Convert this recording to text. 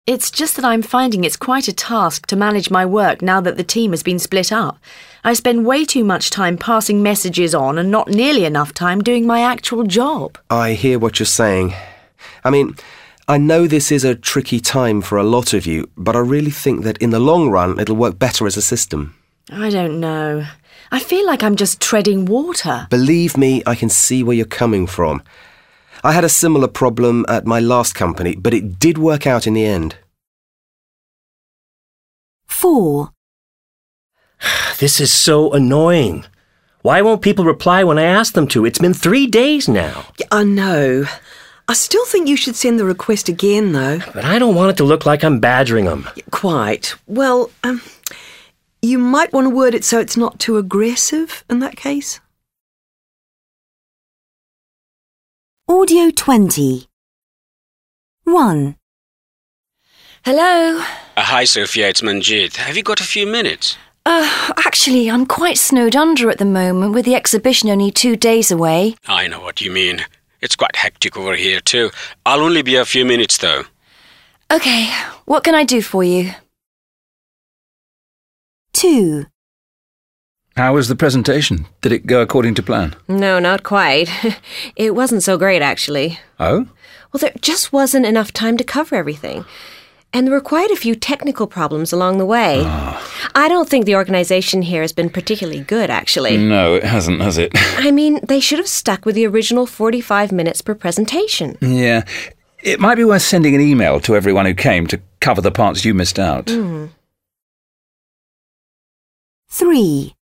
It's just that I'm finding it's quite a task to manage my work now that the team has been split up. I spend way too much time passing messages on and not nearly enough time doing my actual job. I hear what you're saying. I know this is a tricky time for a lot of you, but I really think that in the long run it'll work better as a system. I don't know. I feel like I'm just treading water. Believe me, I can see where you're coming from. I had a similar problem at my last company, but it did work out in the end. 4. This is so annoying. Why won't people reply when I ask them to? It's been 3 days now. I know. I still think you should send the request again, though. But I don't want it to look like I'm badgering them. Quite. Well, you might want to word it so it's not too aggressive in that case. Audio 20. 1. Hello? Hi, Sophia, it's Manjit. Have you got a few minutes? Actually, I'm quite snowed under at the moment with the exhibition only 2 days away. I know what you mean. It's quite hectic over here too. I'll only be a few minutes though. OK, what can I do for you? 2. How was the presentation? Did it go according to plan? No, not quite. It wasn't so great, actually. Oh? Well, there just wasn't enough time to cover everything. And there were quite a few technical problems along the way. I don't think the organisation here has been particularly good, actually. No, it hasn't, has it? I mean, they should have stuck with the original 45 minutes per presentation. Yeah. It might be worth sending an email to everyone who came to cover the parts you missed out. 3.